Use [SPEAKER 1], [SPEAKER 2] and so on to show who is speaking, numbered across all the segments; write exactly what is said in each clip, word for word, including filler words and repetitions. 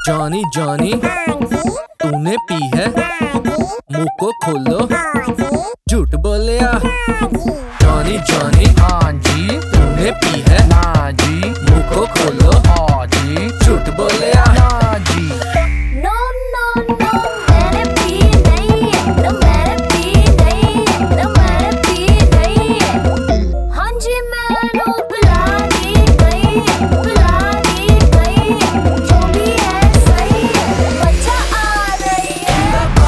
[SPEAKER 1] Johnny Johnny तूने P है, मुंह को खोलो, झूठ बोलिया। जॉनी जॉनी
[SPEAKER 2] हाँ जी,
[SPEAKER 1] तूने पी है
[SPEAKER 2] ना जी,
[SPEAKER 1] मुंह को खोलो,
[SPEAKER 2] हाँ जी,
[SPEAKER 1] झूठ बोलिया।
[SPEAKER 2] ना जी।
[SPEAKER 3] नो नो नो मैंने पी नहीं है, नो मैंने पी नहीं है, नो मैंने पी नहीं है। हाँ जी मैंने बुला दी गई है, बुला दी गई है, जो भी है सही है, मजा आ रही है।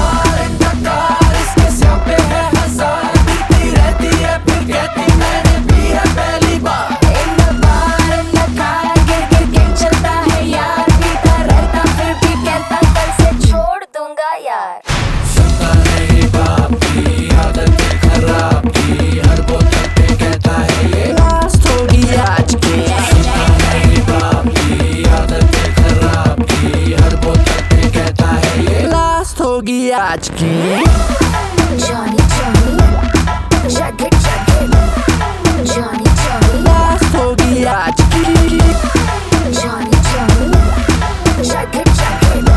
[SPEAKER 2] इसके सिर पे है हजार, पीती रहती है फिर कहती मैंने पी है पहली बार।
[SPEAKER 3] इन बार इन कार गिर गिर के चलता है यार, पीता रहता फिर भी कहता कल से छोड़ दूंगा यार।
[SPEAKER 2] सुनता नहीं बाप की आदत है खराब की, हर बोतल पे कहता है ये लास्ट होगी आज की। सुनता नहीं बाप की आदत है खराब की, हर बोतल पे कहता है ये लास्ट होगी आज की।
[SPEAKER 3] Johnny Johnny chug it chug it, Johnny Johnny
[SPEAKER 2] last होगी आज की।
[SPEAKER 3] Johnny Johnny chug it chug it,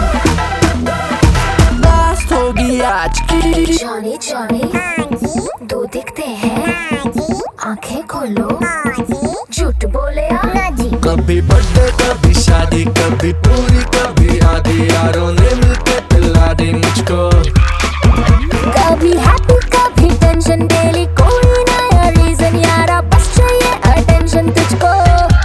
[SPEAKER 2] last होगी आज की।
[SPEAKER 3] Johnny Johnny दो दिखते हैं, आंखें खोलो, झूठ बोले आ जी।
[SPEAKER 1] कभी बर्थडे कभी शादी, कभी पूरी कभी आधी, यारों ने मिलके पिला दी मुझको।
[SPEAKER 3] कभी हैप्पी कभी टेंशन, डेली कोई नया रीजन, यारा बस चाहिए अटेंशन तुझको।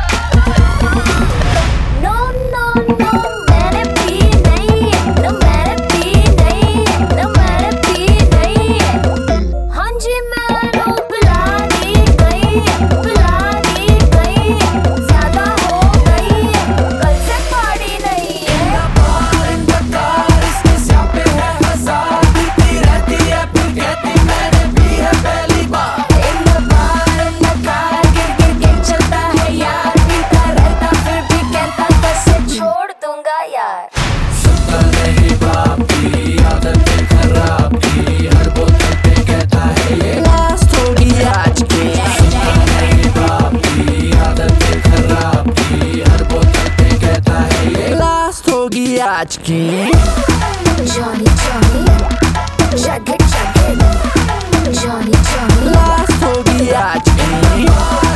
[SPEAKER 3] नो नो नो मैंने पी नहीं है, नो मैंने पी नहीं है, नो मैंने पी नहीं है। हाँ जी मैंने बुला दी गई है, बुला दी गई है, ज्यादा हो गई है, कल से पार्टी नहीं है।
[SPEAKER 2] इसके सिर पे है हजार, पीती रहती है फिर कहती मैंने पी है पहली बार।
[SPEAKER 3] इन बार इन कार गिर गिर के चलता है यार, पीता रहता फिर भी कहता कल से छोड़ दूंगा यार।
[SPEAKER 2] सुनता नहीं बाप की आदत है खराब की, हर बोतल पे कहता है ये लास्ट होगी आज की। सुनता नहीं बाप की आदत है खराब की, हर बोतल पे कहता है ये लास्ट होगी आज की।
[SPEAKER 3] Johnny Johnny chug it chug it, Johnny Johnny
[SPEAKER 2] last होगी आज की।